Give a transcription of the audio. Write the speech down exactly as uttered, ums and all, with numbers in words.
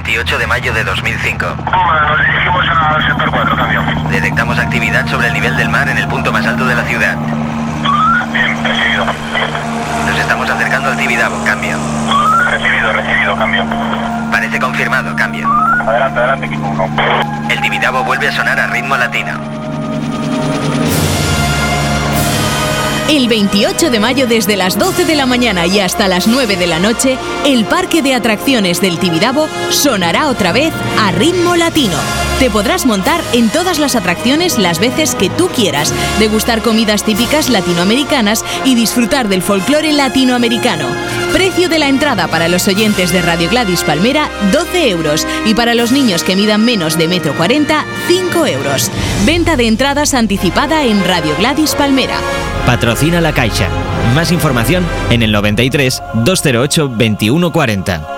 veintiocho de mayo de dos mil cinco. Puma, nos dirigimos al sector cuatro, cambio. Detectamos actividad sobre el nivel del mar en el punto más alto de la ciudad. Bien, recibido. Nos estamos acercando al Tibidabo, cambio. Recibido, recibido, cambio. Parece confirmado, cambio. Adelante, adelante, equipo uno. El Tibidabo vuelve a sonar a ritmo latino. El veintiocho de mayo desde las doce de la mañana y hasta las nueve de la noche, el parque de atracciones del Tibidabo sonará otra vez a ritmo latino. Te podrás montar en todas las atracciones las veces que tú quieras, degustar comidas típicas latinoamericanas y disfrutar del folclore latinoamericano. Precio de la entrada para los oyentes de Radio Gladys Palmera, doce euros. Y para los niños que midan menos de metro cuarenta, cinco euros. Venta de entradas anticipada en Radio Gladys Palmera. Patrocina La Caixa. Más información en el noventa y tres, doscientos ocho, veintiuno cuarenta.